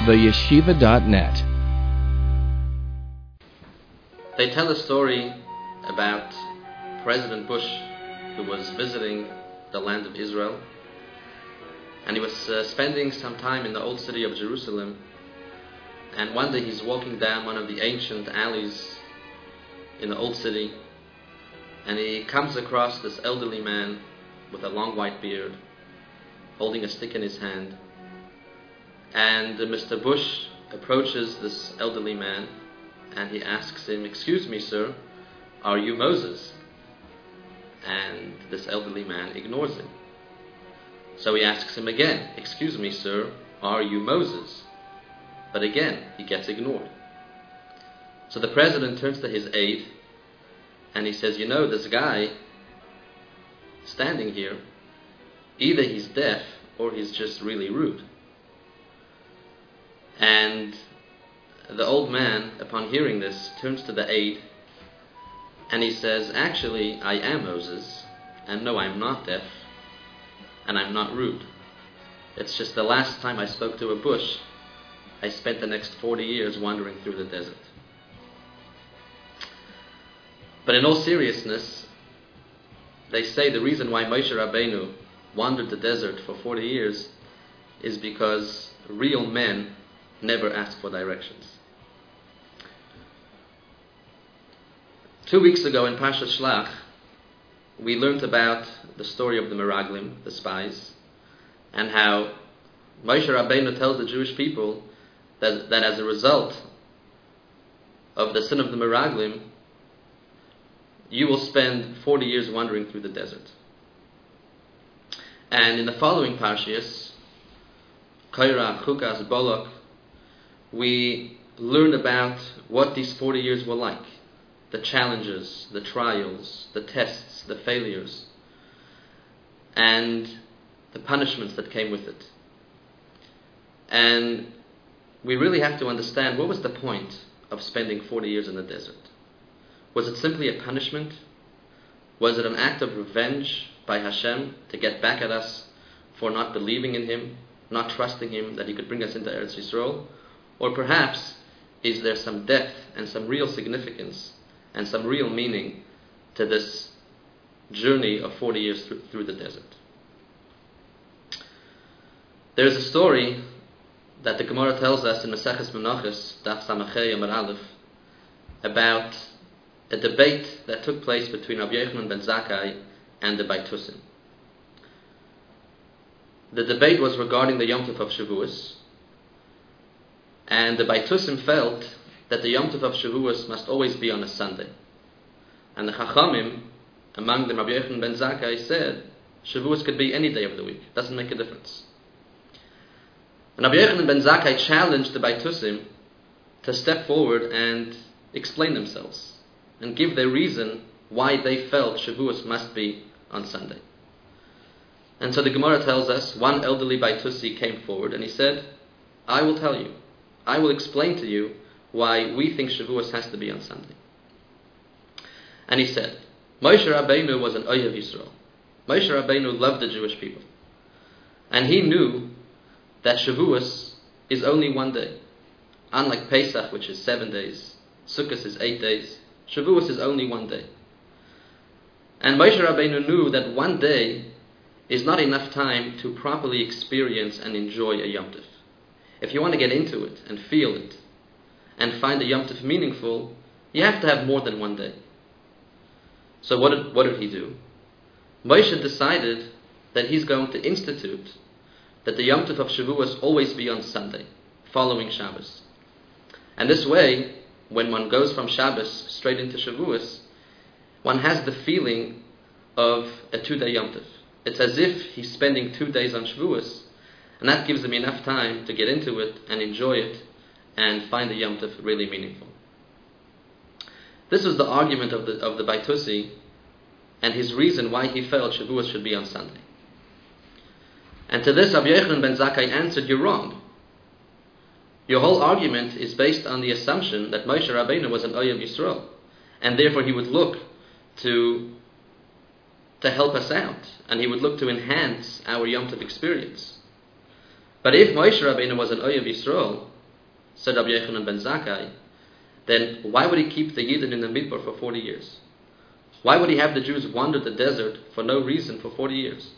theyeshiva.net. They tell a story about President Bush, who was visiting the land of Israel, and he was spending some time in the old city of Jerusalem, and one day he's walking down one of the ancient alleys in the old city, and he comes across this elderly man with a long white beard, holding a stick in his hand. And Mr. Bush approaches this elderly man and he asks him, "Excuse me, sir, are you Moses?" And this elderly man ignores him. So he asks him again, "Excuse me, sir, are you Moses?" But again, he gets ignored. So the president turns to his aide and he says, "You know, this guy standing here, either he's deaf or he's just really rude." And the old man, upon hearing this, turns to the aide and he says, "Actually, I am Moses, and no, I'm not deaf, and I'm not rude. It's just the last time I spoke to a bush, I spent the next 40 years wandering through the desert." But in all seriousness, they say the reason why Moshe Rabbeinu wandered the desert for 40 years is because real men never ask for directions. 2 weeks ago in Parshat Shlach, we learned about the story of the Meraglim, the spies, and how Moshe Rabbeinu tells the Jewish people that as a result of the sin of the Meraglim, you will spend 40 years wandering through the desert. And in the following Parshias, Korach, Chukas, Balak, we learn about what these 40 years were like. The challenges, the trials, the tests, the failures, and the punishments that came with it. And we really have to understand, what was the point of spending 40 years in the desert? Was it simply a punishment? Was it an act of revenge by Hashem to get back at us for not believing in Him, not trusting Him that He could bring us into Eretz Yisrael? Or perhaps, is there some depth and some real significance and some real meaning to this journey of 40 years through the desert? There's a story that the Gemara tells us in Maseches Menachos, Daf Samachei Amar Aleph, about a debate that took place between Rabbi Yochanan ben Zakkai and the Baitusim. The debate was regarding the Yom Tov of Shavuos, and the Baitusim felt that the Yom Tov of Shavuos must always be on a Sunday. And the Chachamim, among them Rabbi Yochanan ben Zakkai, said Shavuos could be any day of the week, doesn't make a difference. And Rabbi Yochanan ben Zakkai challenged the Baitusim to step forward and explain themselves and give their reason why they felt Shavuos must be on Sunday. And so the Gemara tells us, one elderly Baitusi came forward and he said, "I will tell you, I will explain to you why we think Shavuos has to be on Sunday." And he said, Moshe Rabbeinu was an Oyev Yisrael. Moshe Rabbeinu loved the Jewish people. And he knew that Shavuos is only one day. Unlike Pesach, which is 7 days, Sukkot is 8 days, Shavuos is only one day. And Moshe Rabbeinu knew that one day is not enough time to properly experience and enjoy a Yom Tov. If you want to get into it and feel it and find the Yom Tov meaningful, you have to have more than one day. So what did he do? Moshe decided that he's going to institute that the Yom Tov of Shavuos always be on Sunday, following Shabbos. And this way, when one goes from Shabbos straight into Shavuos, one has the feeling of a 2-day Yom Tov. It's as if he's spending 2 days on Shavuos, and that gives him enough time to get into it and enjoy it and find the Yom Tov really meaningful. This was the argument of the Baitusi and his reason why he felt Shavuos should be on Sunday. And to this, Rabbi Yochanan ben Zakkai answered, "You're wrong. Your whole argument is based on the assumption that Moshe Rabbeinu was an Oyev Yisrael, and therefore he would look to help us out, and he would look to enhance our Yom Tov experience. But if Moshe Rabbeinu was an Oyev Yisrael, said Rabbi Yochanan ben Zakkai, then why would he keep the Yidden in the Midbar for 40 years? Why would he have the Jews wander the desert for no reason for 40 years?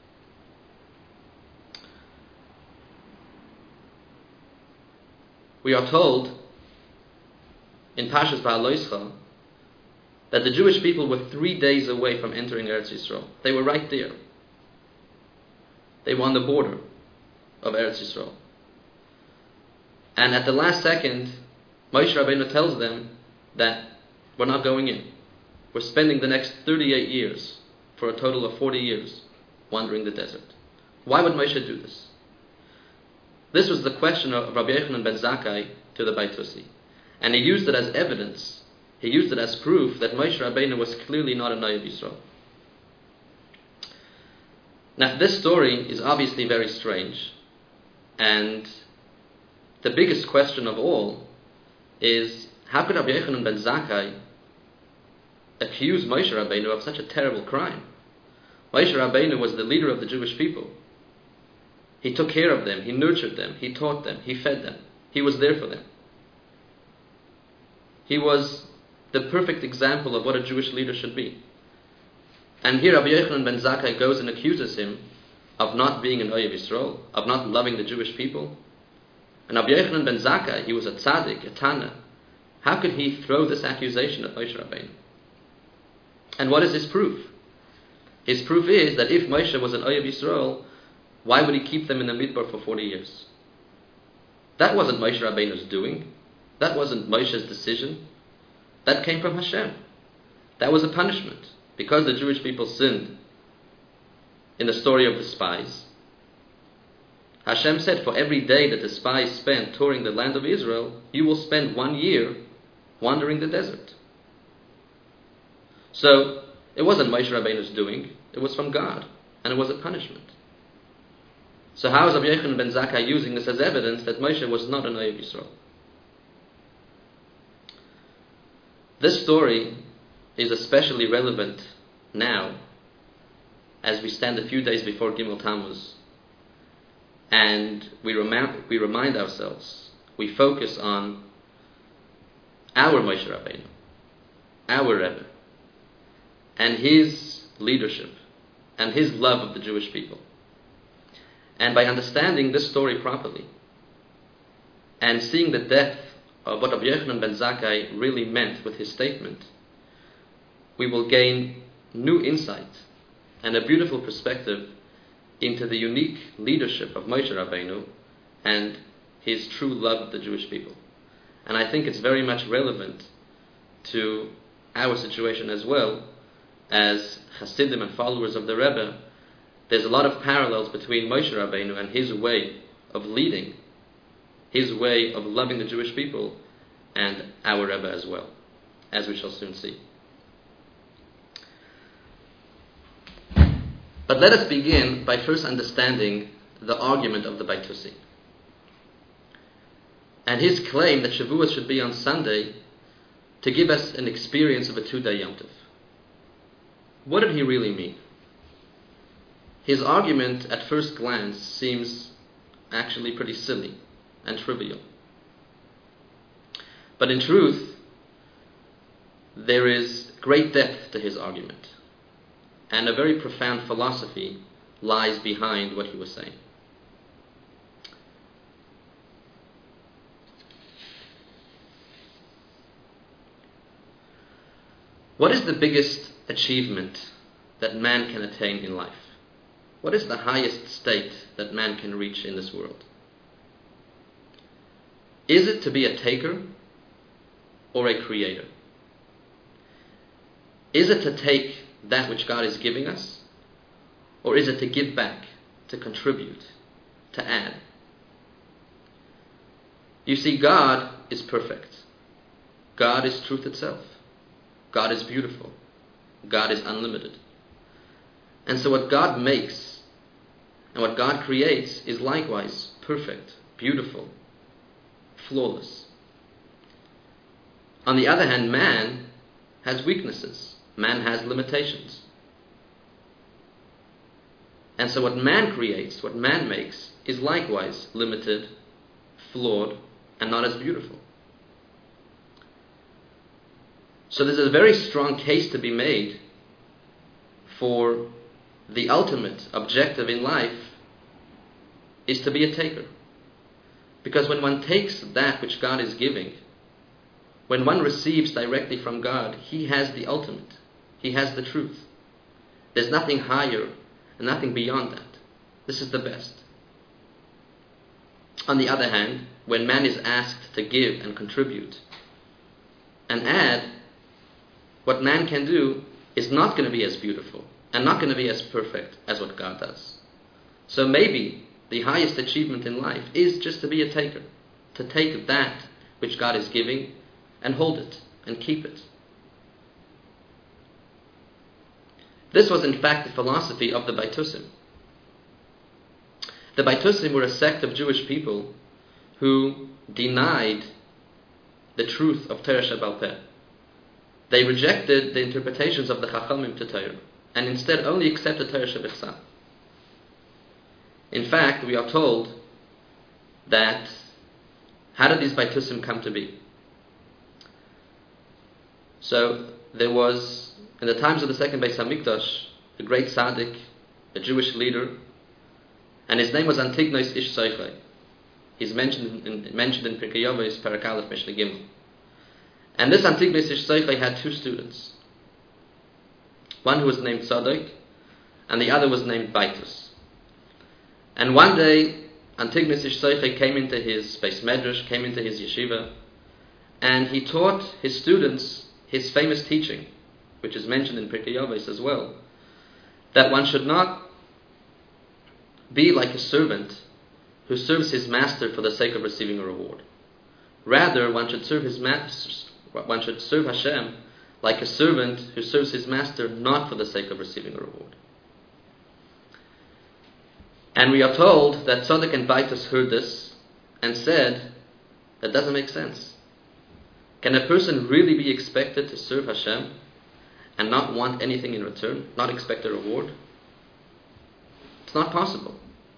We are told in Parshas Ba'aloischa that the Jewish people were 3 days away from entering Eretz Yisrael. They were right there. They were on the border of Eretz Yisrael. And at the last second, Moshe Rabbeinu tells them that we're not going in. We're spending the next 38 years, for a total of 40 years, wandering the desert. Why would Moshe do this? This was the question of Rabbi Yochanan ben Zakkai to the Baitusi. And he used it as evidence. He used it as proof that Moshe Rabbeinu was clearly not a Noav Yisrael. Now, this story is obviously very strange. And the biggest question of all is, how could Rabbi Yochanan ben Zakkai accuse Moshe Rabbeinu of such a terrible crime? Moshe Rabbeinu was the leader of the Jewish people. He took care of them, he nurtured them, he taught them, he fed them. He was there for them. He was the perfect example of what a Jewish leader should be. And here Rabbi Yochanan ben Zakkai goes and accuses him of not being an Oyev Yisrael, of not loving the Jewish people. And Rabbi Yochanan ben Zakkai, he was a tzaddik, a tana. How could he throw this accusation at Moshe Rabbeinu? And what is his proof? His proof is that if Moshe was an Oyev Yisrael, why would he keep them in the Midbar for 40 years? That wasn't Moshe Rabbeinu's doing. That wasn't Moshe's decision. That came from Hashem. That was a punishment. Because the Jewish people sinned in the story of the spies, Hashem said, for every day that the spies spent touring the land of Israel, you will spend 1 year wandering the desert. So, it wasn't Moshe Rabbeinu's doing. It was from God. And it was a punishment. So how is Rabbi Yochanan ben Zakkai using this as evidence that Moshe was not an Oyev Yisrael? This story is especially relevant now, as we stand a few days before Gimel Tammuz, and we remind ourselves, we focus on our Moshe Rabbeinu, our Rebbe, and his leadership, and his love of the Jewish people. And by understanding this story properly, and seeing the depth of what Rabbi Yochanan ben Zakkai really meant with his statement, we will gain new insight and a beautiful perspective into the unique leadership of Moshe Rabbeinu and his true love of the Jewish people. And I think it's very much relevant to our situation as well, as Hasidim and followers of the Rebbe. There's a lot of parallels between Moshe Rabbeinu and his way of leading, his way of loving the Jewish people, and our Rebbe as well, as we shall soon see. But let us begin by first understanding the argument of the Baitusi, and his claim that Shavuos should be on Sunday to give us an experience of a 2-day Yom Tov. What did he really mean? His argument at first glance seems actually pretty silly and trivial. But in truth, there is great depth to his argument, and a very profound philosophy lies behind what he was saying. What is the biggest achievement that man can attain in life? What is the highest state that man can reach in this world? Is it to be a taker or a creator? Is it to take that which God is giving us, or is it to give back, to contribute, to add? You see, God is perfect. God is truth itself. God is beautiful. God is unlimited. And so what God makes and what God creates is likewise perfect, beautiful, flawless. On the other hand, man has weaknesses. Man has limitations. And so what man creates, what man makes, is likewise limited, flawed, and not as beautiful. So there's a very strong case to be made for the ultimate objective in life is to be a taker. Because when one takes that which God is giving, when one receives directly from God, He has the ultimate. He has the truth. There's nothing higher and nothing beyond that. This is the best. On the other hand, when man is asked to give and contribute and add, what man can do is not going to be as beautiful and not going to be as perfect as what God does. So maybe the highest achievement in life is just to be a taker, to take that which God is giving and hold it and keep it. This was in fact the philosophy of the Baitusim. The Baitusim were a sect of Jewish people who denied the truth of Torah Sheba'al Peh. They rejected the interpretations of the Chachamim to Torah and instead only accepted Torah Shebichsav. In fact, we are told that how did these Baitusim come to be? So there was, in the times of the second Beis HaMikdash, a great tzaddik, a Jewish leader, and his name was Antignos Ish Soichai. He's mentioned in Pirkei Avos, Perek Aleph, Mishnah Gimel. And this Antignos Ish Soichai had two students. One who was named Tzadok, and the other was named Baitus. And one day, Antignos Ish Soichai came into his Beis Medrash, came into his yeshiva, and he taught his students his famous teaching, which is mentioned in Pirkei Avos as well, that one should not be like a servant who serves his master for the sake of receiving a reward. Rather, one should serve one should serve Hashem like a servant who serves his master not for the sake of receiving a reward. And we are told that Tzadok and Baitus heard this and said, that doesn't make sense. Can a person really be expected to serve Hashem and not want anything in return, not expect a reward? It's not possible.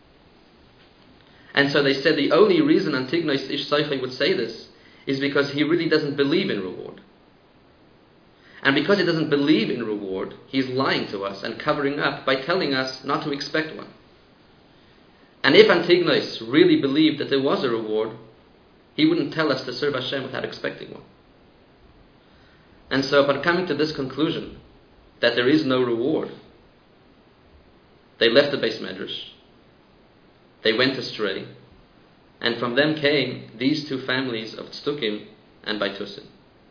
And so they said the only reason Antignos Ish Soichai would say this is because he really doesn't believe in reward. And because he doesn't believe in reward, he's lying to us and covering up by telling us not to expect one. And if Antignos really believed that there was a reward, he wouldn't tell us to serve Hashem without expecting one. And so upon coming to this conclusion, that there is no reward, they left the Beis Medrash, they went astray, and from them came these two families of Tzdukim and Baitusim.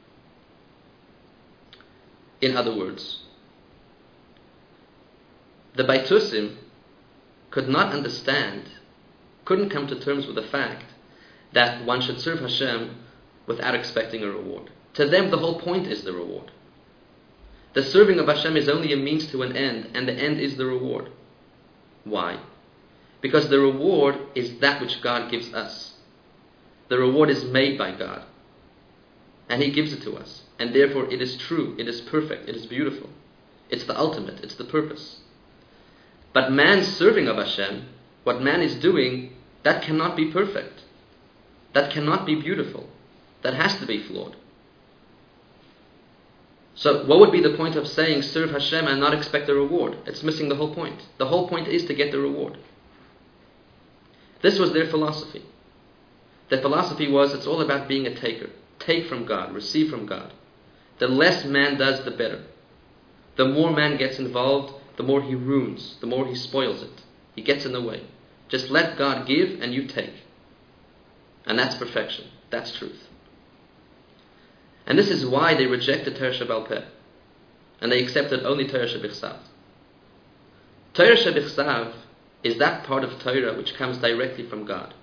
In other words, the Baitusim could not understand, couldn't come to terms with the fact that one should serve Hashem without expecting a reward. To them, the whole point is the reward. The serving of Hashem is only a means to an end, and the end is the reward. Why? Because the reward is that which God gives us. The reward is made by God, and He gives it to us, and therefore it is true, it is perfect, it is beautiful. It's the ultimate, it's the purpose. But man's serving of Hashem, what man is doing, that cannot be perfect. That cannot be beautiful. That has to be flawed. So what would be the point of saying serve Hashem and not expect a reward? It's missing the whole point. The whole point is to get the reward. This was their philosophy. Their philosophy was it's all about being a taker. Take from God, receive from God. The less man does, the better. The more man gets involved, the more he ruins, the more he spoils it. He gets in the way. Just let God give and you take. And that's perfection. That's truth. And this is why they rejected Torah Sheba'al Peh. And they accepted only Torah Shebichsav. Torah Shebichsav is that part of Torah which comes directly from God.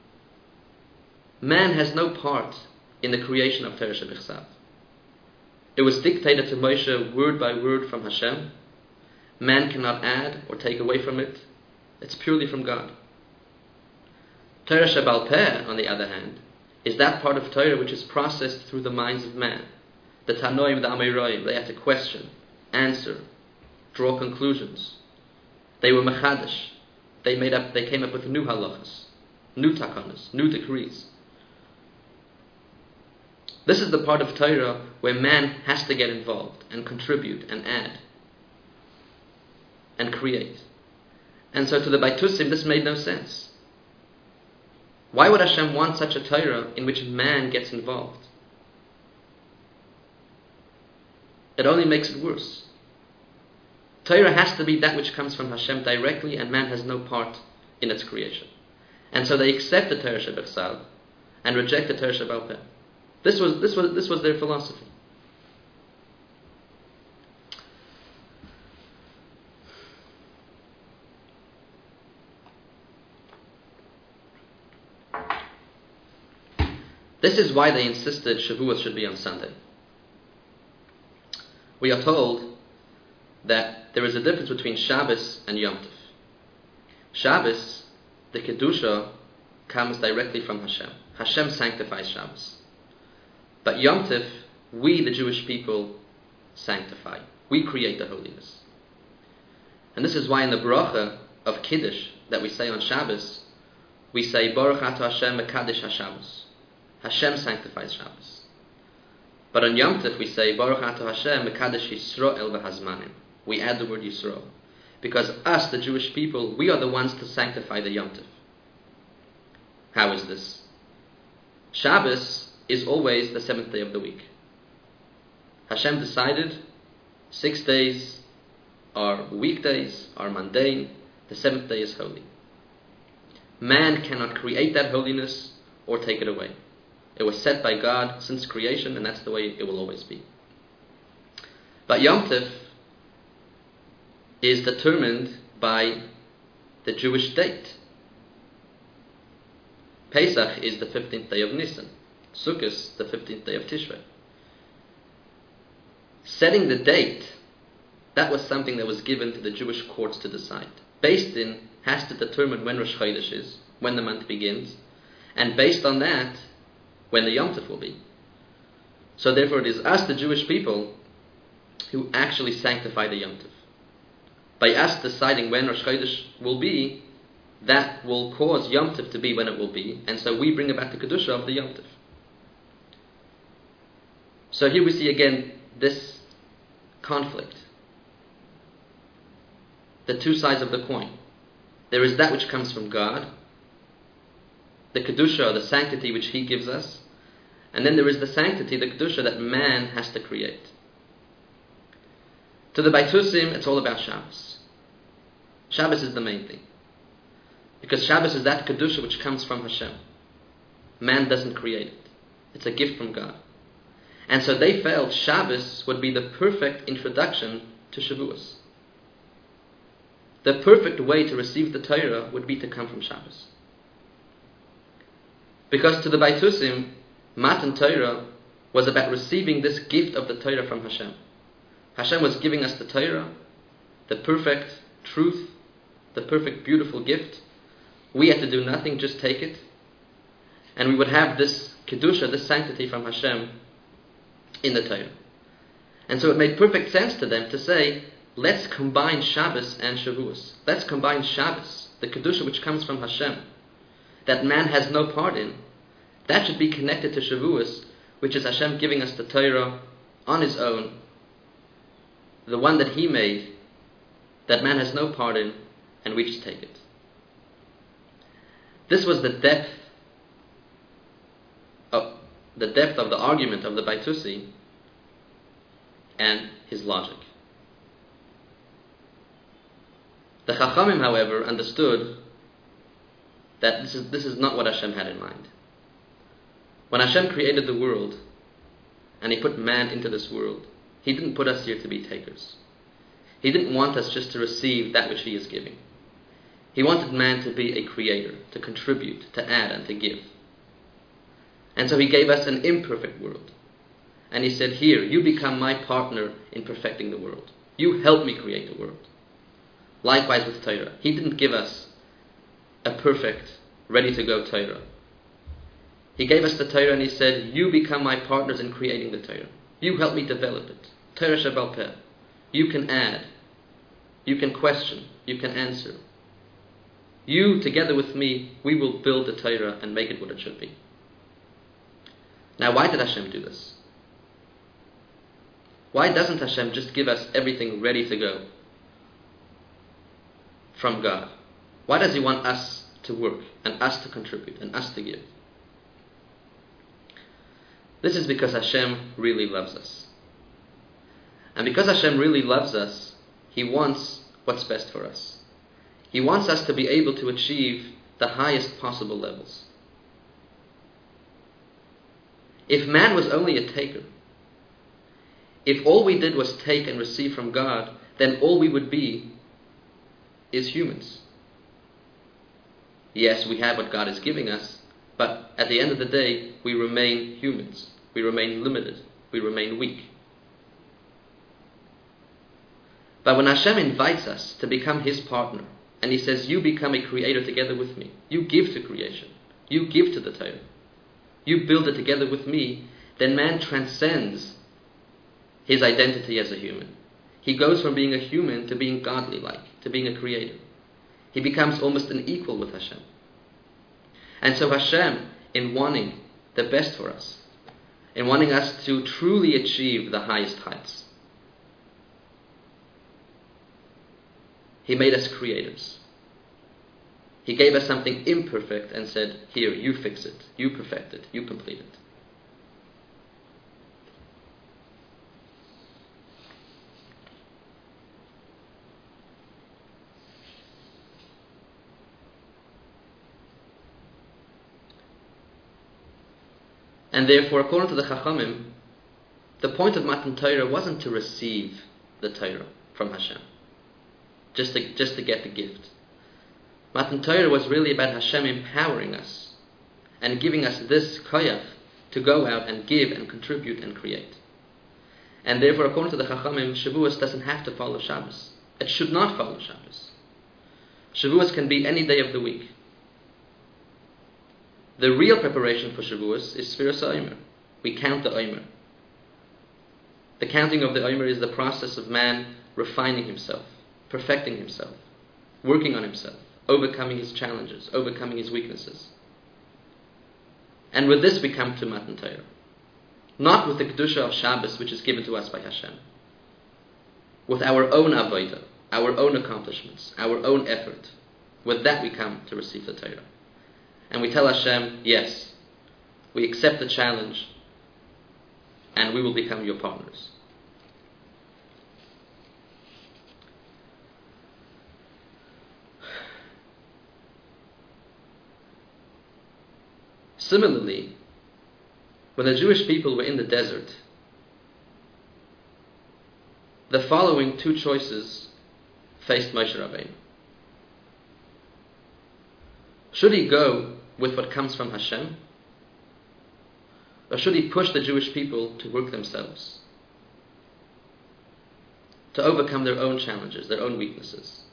Man has no part in the creation of Torah Shebichsav. It was dictated to Moshe word by word from Hashem. Man cannot add or take away from it. It's purely from God. Torah Sheba'al Peh, on the other hand, is that part of Torah which is processed through the minds of man. The Tanoim, the Amoraim, they had to question, answer, draw conclusions. They were mechadash. They came up with new halachas, new takanas, new decrees. This is the part of Torah where man has to get involved and contribute and add and create. And so to the Baitusim, this made no sense. Why would Hashem want such a Torah in which man gets involved? It only makes it worse. Torah has to be that which comes from Hashem directly, and man has no part in its creation. And so they accept the Torah Shebechsal and reject the Torah Shebal Peh. This was their philosophy. This is why they insisted Shavuos should be on Sunday. We are told that there is a difference between Shabbos and Yom Tov. Shabbos, the Kedusha, comes directly from Hashem. Hashem sanctifies Shabbos. But Yom Tov, we, the Jewish people, sanctify. We create the holiness. And this is why in the bracha of Kiddush that we say on Shabbos, we say, Baruch Atah Hashem Mekadesh HaShabbos. Hashem sanctifies Shabbos. But on Yom Tov we say, Baruch Atah Hashem Mekadesh Yisrael V'Hazmanim. We add the word Yisrael. Because us, the Jewish people, we are the ones to sanctify the Yom Tov. How is this? Shabbos is always the 7th day of the week. Hashem decided 6 days are weekdays, are mundane. The 7th day is holy. Man cannot create that holiness or take it away. It was set by God since creation, and that's the way it will always be. But Yom Tov is determined by the Jewish date. Pesach is the 15th day of Nisan. Sukkot, the 15th day of Tishrei. Setting the date, that was something that was given to the Jewish courts to decide. Beis Din has to determine when Rosh Chodesh is, when the month begins, and based on that, when the Yom Tov will be. So therefore it is us, the Jewish people, who actually sanctify the Yom Tov. By us deciding when Rosh Chodesh will be, that will cause Yom Tov to be when it will be, and so we bring about the Kedusha of the Yom Tov. So here we see again this conflict. The two sides of the coin. There is that which comes from God, the Kedusha, or the sanctity which He gives us, and then there is the sanctity, the Kedusha, that man has to create. To the Baitusim, it's all about Shabbos. Shabbos is the main thing. Because Shabbos is that Kedusha which comes from Hashem. Man doesn't create it. It's a gift from God. And so they felt Shabbos would be the perfect introduction to Shavuos. The perfect way to receive the Torah would be to come from Shabbos. Because to the Baitusim, Matan Torah was about receiving this gift of the Torah from Hashem. Hashem was giving us the Torah, the perfect truth, the perfect beautiful gift. We had to do nothing, just take it. And we would have this Kedusha, this sanctity from Hashem in the Torah. And so it made perfect sense to them to say, let's combine Shabbos and Shavuos. Let's combine Shabbos, the Kedusha which comes from Hashem, that man has no part in. That should be connected to Shavuos, which is Hashem giving us the Torah on His own, the one that He made, that man has no part in, and we just take it. This was the depth of the argument of the Baitusi and his logic. The Chachamim, however, understood that this is not what Hashem had in mind. When Hashem created the world and He put man into this world, He didn't put us here to be takers. He didn't want us just to receive that which He is giving. He wanted man to be a creator, to contribute, to add, and to give. And so He gave us an imperfect world. And He said, here, you become my partner in perfecting the world. You help me create the world. Likewise with Torah. He didn't give us a perfect, ready-to-go Torah. He gave us the Torah and He said, you become my partners in creating the Torah. You help me develop it. Torah Shebal Peh. You can add. You can question. You can answer. You, together with me, we will build the Torah and make it what it should be. Now, why did Hashem do this? Why doesn't Hashem just give us everything ready to go from God? Why does He want us to work and us to contribute and us to give? This is because Hashem really loves us. And because Hashem really loves us, He wants what's best for us. He wants us to be able to achieve the highest possible levels. If man was only a taker, if all we did was take and receive from God, then all we would be is humans. Yes, we have what God is giving us, but at the end of the day, we remain humans. We remain limited. We remain weak. But when Hashem invites us to become His partner, and He says, you become a creator together with me, you give to creation, you give to the Torah, you build it together with me, then man transcends his identity as a human. He goes from being a human to being godly-like, to being a creator. He becomes almost an equal with Hashem. And so Hashem, in wanting the best for us, in wanting us to truly achieve the highest heights, He made us creators. He gave us something imperfect and said, here, you fix it, you perfect it, you complete it. And therefore, according to the Chachamim, the point of Matan Torah wasn't to receive the Torah from Hashem, just to get the gift. Matan Torah was really about Hashem empowering us and giving us this koyach to go out and give and contribute and create. And therefore, according to the Chachamim, Shavuos doesn't have to follow Shabbos. It should not follow Shabbos. Shavuos can be any day of the week. The real preparation for Shavuos is Sfiras HaOmer. We count the Omer. The counting of the Omer is the process of man refining himself, perfecting himself, working on himself, overcoming his challenges, overcoming his weaknesses. And with this we come to Matan Torah. Not with the Kedusha of Shabbos, which is given to us by Hashem. With our own avodah, our own accomplishments, our own effort. With that we come to receive the Torah. And we tell Hashem, yes, we accept the challenge and we will become your partners. Similarly, when the Jewish people were in the desert, the following two choices faced Moshe Rabbeinu. Should he go with what comes from Hashem? Or should he push the Jewish people to work themselves? To overcome their own challenges, their own weaknesses?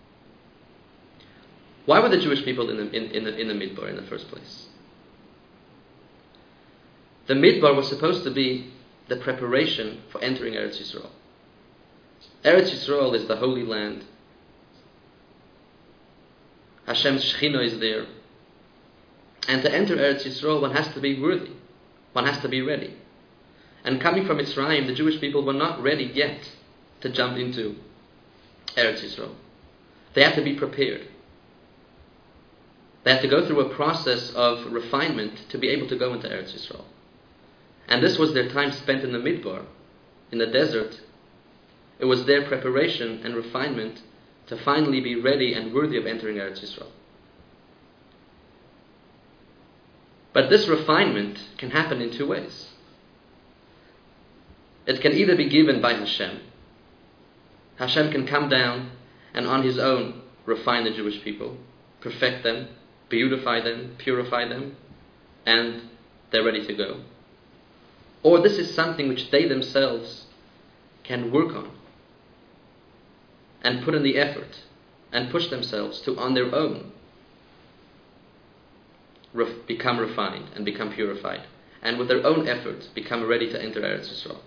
Why were the Jewish people in the Midbar in the first place? The Midbar was supposed to be the preparation for entering Eretz Yisrael. Eretz Yisrael is the Holy Land. Hashem's Shechina is there. And to enter Eretz Yisrael, one has to be worthy. One has to be ready. And coming from Mitzrayim, the Jewish people were not ready yet to jump into Eretz Yisrael. They had to be prepared. They had to go through a process of refinement to be able to go into Eretz Yisrael. And this was their time spent in the Midbar, in the desert. It was their preparation and refinement to finally be ready and worthy of entering Eretz Yisrael. But this refinement can happen in two ways. It can either be given by Hashem. Hashem can come down and on His own refine the Jewish people, perfect them, beautify them, purify them, and they're ready to go. Or this is something which they themselves can work on and put in the effort and push themselves to, on their own, become refined and become purified, and with their own effort become ready to enter Eretz Yisrael.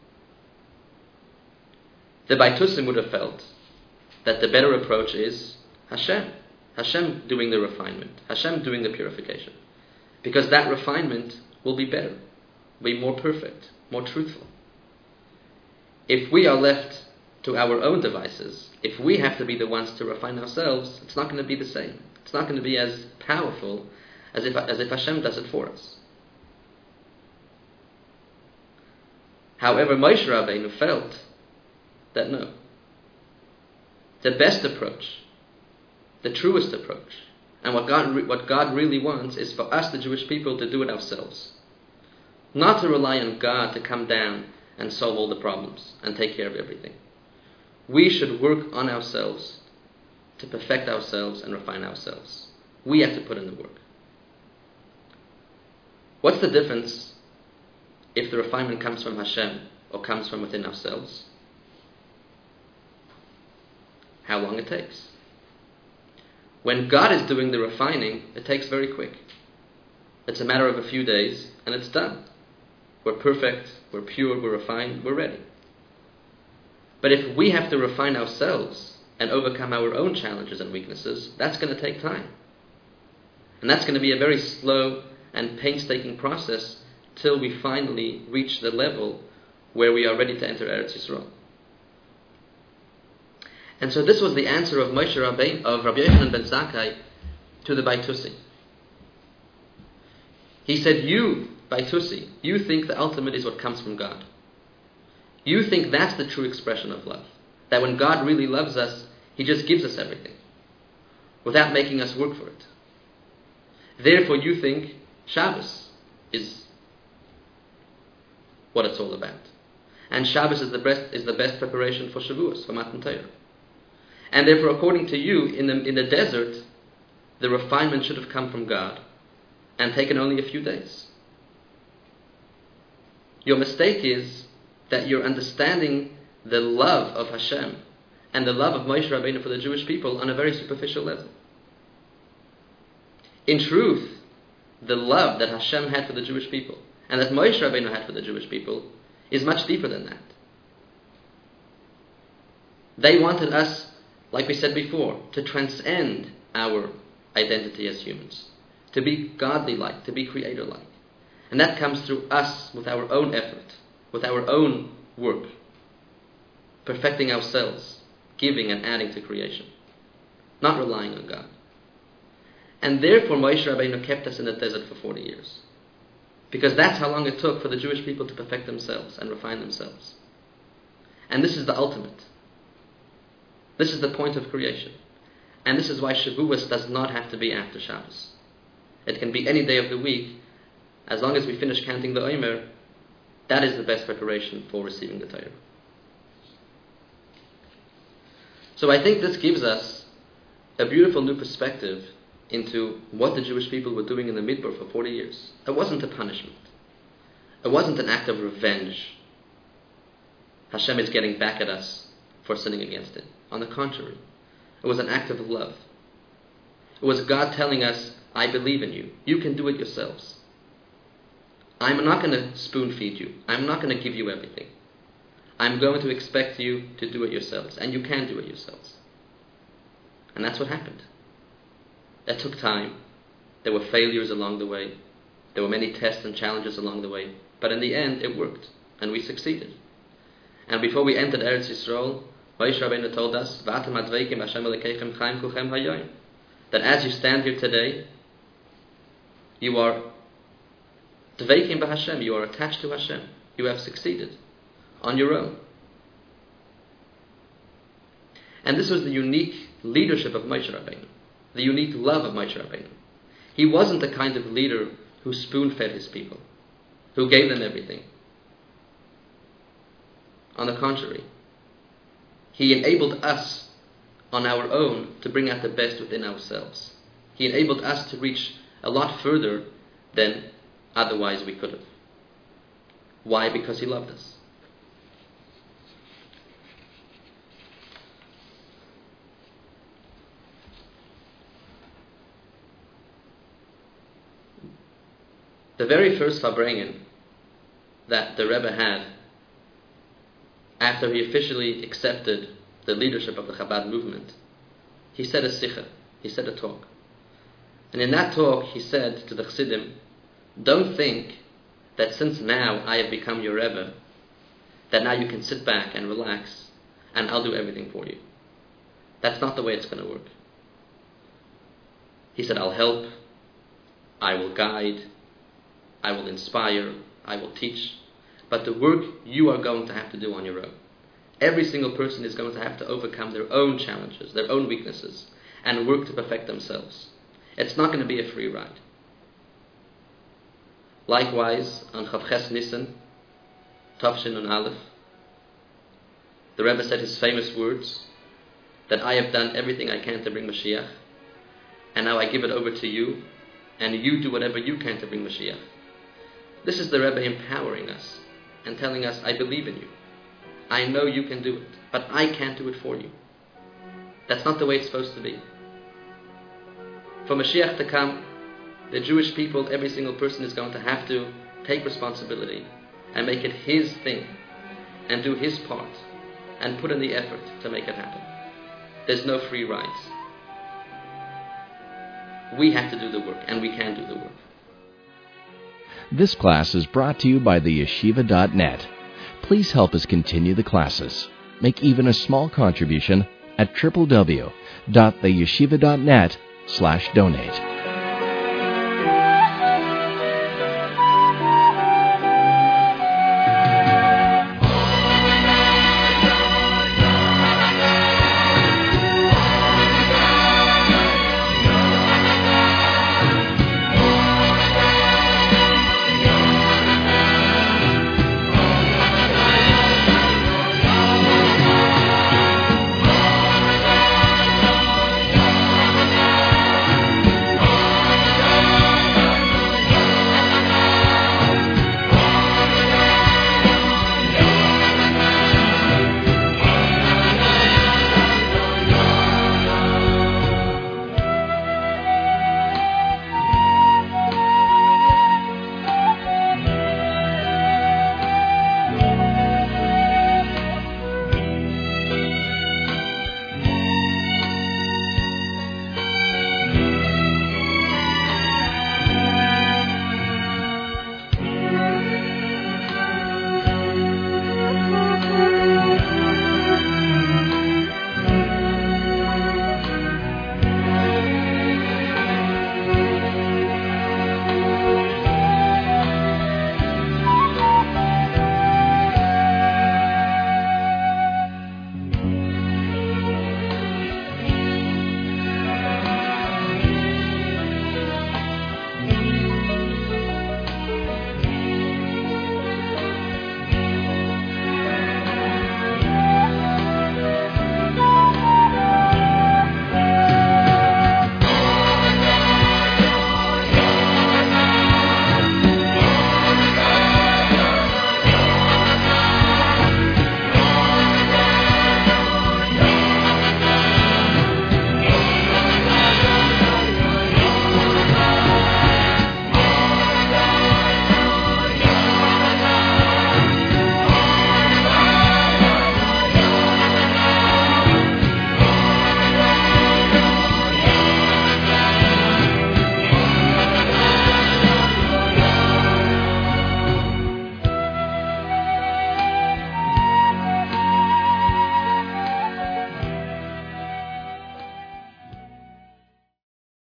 The Baitusim would have felt that the better approach is Hashem. Hashem doing the refinement, Hashem doing the purification, because that refinement will be better. be more perfect, more truthful. If we are left to our own devices, if we have to be the ones to refine ourselves, it's not going to be the same. It's not going to be as powerful as if Hashem does it for us. However, Moshe Rabbeinu felt that no. The best approach, the truest approach, and what God really wants is for us, the Jewish people, to do it ourselves. Not to rely on God to come down and solve all the problems and take care of everything. We should work on ourselves to perfect ourselves and refine ourselves. We have to put in the work. What's the difference if the refinement comes from Hashem or comes from within ourselves? How long it takes. When God is doing the refining, it takes very quick. It's a matter of a few days and it's done. We're perfect, we're pure, we're refined, we're ready. But if we have to refine ourselves and overcome our own challenges and weaknesses, that's going to take time. And that's going to be a very slow and painstaking process till we finally reach the level where we are ready to enter Eretz Yisrael. And so this was the answer of Moshe Rabbeinu, of Rabbi Yochanan ben Zakkai, to the Baitusi. He said, you, Baitusi, you think the ultimate is what comes from God. You think that's the true expression of love. That when God really loves us, He just gives us everything, without making us work for it. Therefore you think Shabbos is what it's all about. And Shabbos is the best preparation for Shavuos, for Matan Torah. And therefore, according to you, in the desert, the refinement should have come from God and taken only a few days. Your mistake is that you're understanding the love of Hashem and the love of Moshe Rabbeinu for the Jewish people on a very superficial level. In truth, the love that Hashem had for the Jewish people and that Moshe Rabbeinu had for the Jewish people is much deeper than that. They wanted us, like we said before, to transcend our identity as humans, to be godly-like, to be creator-like. And that comes through us with our own effort, with our own work, perfecting ourselves, giving and adding to creation, not relying on God. And therefore Moshe Rabbeinu kept us in the desert for 40 years. Because that's how long it took for the Jewish people to perfect themselves and refine themselves. And this is the ultimate. This is the point of creation. And this is why Shavuos does not have to be after Shabbos. It can be any day of the week. As long as we finish counting the Omer, that is the best preparation for receiving the Torah. So I think this gives us a beautiful new perspective into what the Jewish people were doing in the Midbar for 40 years. It wasn't a punishment. It wasn't an act of revenge. Hashem is getting back at us for sinning against it. On the contrary, it was an act of love. It was God telling us, I believe in you. You can do it yourselves. I'm not going to spoon feed you. I'm not going to give you everything. I'm going to expect you to do it yourselves. And you can do it yourselves. And that's what happened. That took time. There were failures along the way. There were many tests and challenges along the way. But in the end, it worked. And we succeeded. And before we entered Eretz Yisrael, Moshe Rabbeinu told us, that as you stand here today, you are Dveikim b'Hashem, you are attached to Hashem. You have succeeded on your own. And this was the unique leadership of Moshe Rabbeinu, the unique love of Moshe Rabbeinu. He wasn't the kind of leader who spoon-fed his people, who gave them everything. On the contrary, He enabled us on our own to bring out the best within ourselves. He enabled us to reach a lot further than otherwise we could have. Why? Because He loved us. The very first Farbrengen that the Rebbe had after he officially accepted the leadership of the Chabad movement, he said a sikha, he said a talk. And in that talk he said to the Chassidim, don't think that since now I have become your Rebbe, that now you can sit back and relax, and I'll do everything for you. That's not the way it's going to work. He said, I'll help, I will guide, I will inspire, I will teach, but the work you are going to have to do on your own. Every single person is going to have to overcome their own challenges, their own weaknesses, and work to perfect themselves. It's not going to be a free ride. Likewise, on Chav Ches Nisan, Tavshin and Aleph, the Rebbe said his famous words, that I have done everything I can to bring Mashiach, and now I give it over to you, and you do whatever you can to bring Mashiach. This is the Rebbe empowering us and telling us, I believe in you. I know you can do it, but I can't do it for you. That's not the way it's supposed to be. For Mashiach to come, the Jewish people, every single person is going to have to take responsibility and make it his thing and do his part and put in the effort to make it happen. There's no free rides. We have to do the work, and we can do the work. This class is brought to you by theyeshiva.net. Please help us continue the classes. Make even a small contribution at www.theyeshiva.net/donate.